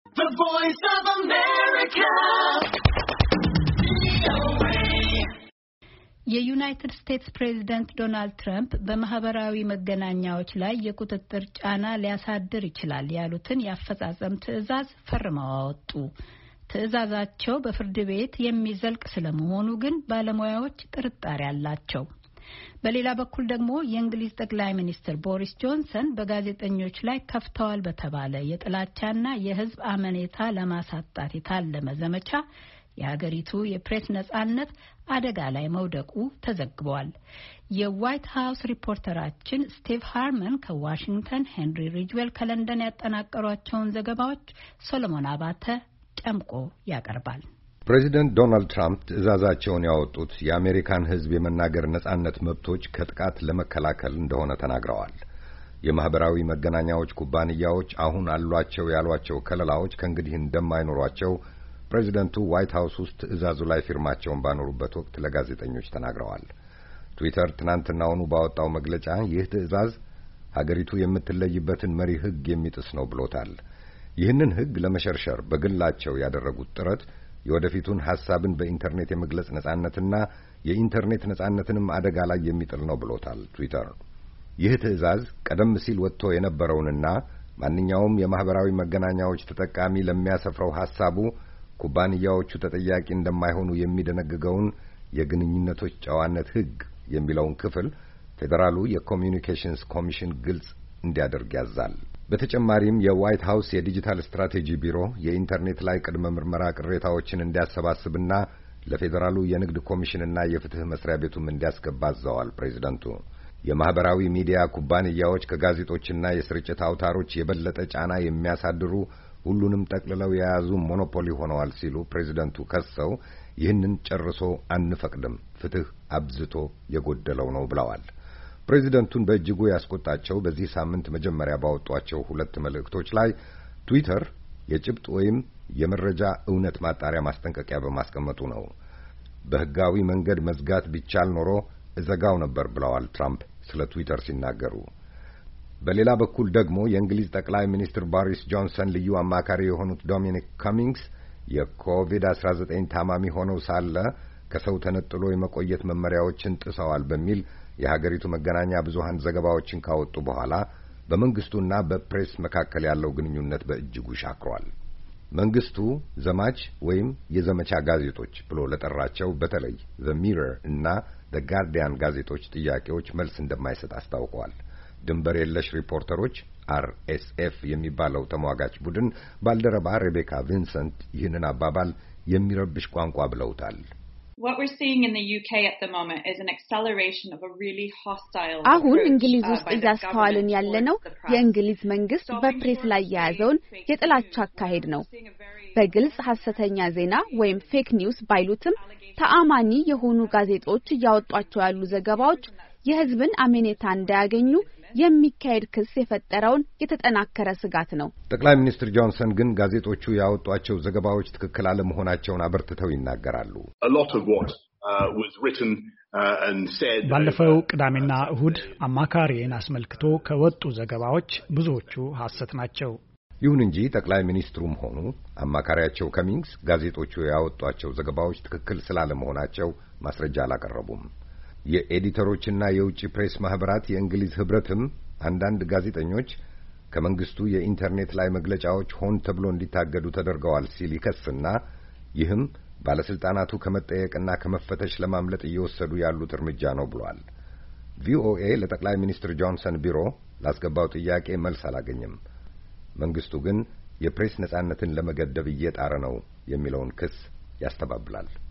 The Voice of America. የዩናይትድ ስቴትስ ፕሬዝዳንት ዶናልድ ትራምፕ በማህበራዊ መገናኛዎች ላይ የቁጥጥር ጫና ሊያሳድር ይችላል ያሉትን የአፈጻጸም ትዕዛዝ ፈርመው አወጡ። ትዕዛዛቸው በፍርድ ቤት የሚዘልቅ ስለመሆኑ ግን ባለሙያዎች ጥርጣሬ አላቸው። በሌላ በኩል ደግሞ የእንግሊዝ ጠቅላይ ሚኒስትር ቦሪስ ጆንሰን በጋዜጠኞች ላይ ከፍተዋል በተባለ የጥላቻና የሕዝብ አመኔታ ለማሳጣት የታለመ ዘመቻ የሀገሪቱ የፕሬስ ነጻነት አደጋ ላይ መውደቁ ተዘግቧል። የዋይት ሃውስ ሪፖርተራችን ስቲቭ ሃርመን ከዋሽንግተን፣ ሄንሪ ሪጅዌል ከለንደን ያጠናቀሯቸውን ዘገባዎች ሶሎሞን አባተ ጨምቆ ያቀርባል። ፕሬዚደንት ዶናልድ ትራምፕ ትዕዛዛቸውን ያወጡት የአሜሪካን ሕዝብ የመናገር ነጻነት መብቶች ከጥቃት ለመከላከል እንደሆነ ተናግረዋል። የማህበራዊ መገናኛዎች ኩባንያዎች አሁን አሏቸው ያሏቸው ከለላዎች ከእንግዲህ እንደማይኖሯቸው ፕሬዚደንቱ ዋይት ሃውስ ውስጥ ትዕዛዙ ላይ ፊርማቸውን ባኖሩበት ወቅት ለጋዜጠኞች ተናግረዋል። ትዊተር ትናንትናውኑ ባወጣው መግለጫ ይህ ትዕዛዝ ሀገሪቱ የምትለይበትን መሪ ሕግ የሚጥስ ነው ብሎታል። ይህንን ሕግ ለመሸርሸር በግላቸው ያደረጉት ጥረት የወደፊቱን ሐሳብን በኢንተርኔት የመግለጽ ነጻነትና የኢንተርኔት ነጻነትንም አደጋ ላይ የሚጥል ነው ብሎታል ትዊተር። ይህ ትዕዛዝ ቀደም ሲል ወጥቶ የነበረውንና ማንኛውም የማህበራዊ መገናኛዎች ተጠቃሚ ለሚያሰፍረው ሐሳቡ ኩባንያዎቹ ተጠያቂ እንደማይሆኑ የሚደነግገውን የግንኙነቶች ጨዋነት ሕግ የሚለውን ክፍል ፌዴራሉ የኮሚዩኒኬሽንስ ኮሚሽን ግልጽ እንዲያደርግ ያዛል። በተጨማሪም የዋይት ሃውስ የዲጂታል ስትራቴጂ ቢሮ የኢንተርኔት ላይ ቅድመ ምርመራ ቅሬታዎችን እንዲያሰባስብና ለፌዴራሉ የንግድ ኮሚሽንና የፍትህ መስሪያ ቤቱም እንዲያስገባ አዘዋል። ፕሬዚደንቱ የማህበራዊ ሚዲያ ኩባንያዎች ከጋዜጦችና የስርጭት አውታሮች የበለጠ ጫና የሚያሳድሩ ሁሉንም ጠቅልለው የያዙ ሞኖፖሊ ሆነዋል ሲሉ ፕሬዚደንቱ ከሰው ይህንን ጨርሶ አንፈቅድም፣ ፍትህ አብዝቶ የጎደለው ነው ብለዋል። ፕሬዚደንቱን በእጅጉ ያስቆጣቸው በዚህ ሳምንት መጀመሪያ ባወጧቸው ሁለት መልእክቶች ላይ ትዊተር የጭብጥ ወይም የመረጃ እውነት ማጣሪያ ማስጠንቀቂያ በማስቀመጡ ነው። በህጋዊ መንገድ መዝጋት ቢቻል ኖሮ እዘጋው ነበር ብለዋል ትራምፕ ስለ ትዊተር ሲናገሩ። በሌላ በኩል ደግሞ የእንግሊዝ ጠቅላይ ሚኒስትር ቦሪስ ጆንሰን ልዩ አማካሪ የሆኑት ዶሚኒክ ካሚንግስ የኮቪድ-19 ታማሚ ሆነው ሳለ ከሰው ተነጥሎ የመቆየት መመሪያዎችን ጥሰዋል በሚል የሀገሪቱ መገናኛ ብዙሃን ዘገባዎችን ካወጡ በኋላ በመንግስቱና በፕሬስ መካከል ያለው ግንኙነት በእጅጉ ሻክሯል። መንግስቱ ዘማች ወይም የዘመቻ ጋዜጦች ብሎ ለጠራቸው በተለይ ዘ ሚረር እና ዘ ጋርዲያን ጋዜጦች ጥያቄዎች መልስ እንደማይሰጥ አስታውቀዋል። ድንበር የለሽ ሪፖርተሮች RSF የሚባለው ተሟጋች ቡድን ባልደረባ ሬቤካ ቪንሰንት ይህንን አባባል የሚረብሽ ቋንቋ ብለውታል። አሁን እንግሊዝ ውስጥ እያስተዋልን ያለነው የእንግሊዝ መንግስት በፕሬስ ላይ የያዘውን የጥላቻ አካሄድ ነው። በግልጽ ሐሰተኛ ዜና ወይም ፌክ ኒውስ ባይሉትም ተአማኒ የሆኑ ጋዜጦች እያወጧቸው ያሉ ዘገባዎች የሕዝብን አመኔታ እንዳያገኙ የሚካሄድ ክስ የፈጠረውን የተጠናከረ ስጋት ነው። ጠቅላይ ሚኒስትር ጆንሰን ግን ጋዜጦቹ ያወጧቸው ዘገባዎች ትክክል አለመሆናቸውን አበርትተው ይናገራሉ። ባለፈው ቅዳሜና እሁድ አማካሪን አስመልክቶ ከወጡ ዘገባዎች ብዙዎቹ ሐሰት ናቸው። ይሁን እንጂ ጠቅላይ ሚኒስትሩም ሆኑ አማካሪያቸው ካሚንግስ ጋዜጦቹ ያወጧቸው ዘገባዎች ትክክል ስላለመሆናቸው ማስረጃ አላቀረቡም። የኤዲተሮችና የውጭ ፕሬስ ማህበራት የእንግሊዝ ህብረትም አንዳንድ ጋዜጠኞች ከመንግስቱ የኢንተርኔት ላይ መግለጫዎች ሆን ተብሎ እንዲታገዱ ተደርገዋል ሲል ይከስና ይህም ባለስልጣናቱ ከመጠየቅና ከመፈተሽ ለማምለጥ እየወሰዱ ያሉት እርምጃ ነው ብሏል። ቪኦኤ ለጠቅላይ ሚኒስትር ጆንሰን ቢሮ ላስገባው ጥያቄ መልስ አላገኘም። መንግስቱ ግን የፕሬስ ነጻነትን ለመገደብ እየጣረ ነው የሚለውን ክስ ያስተባብላል።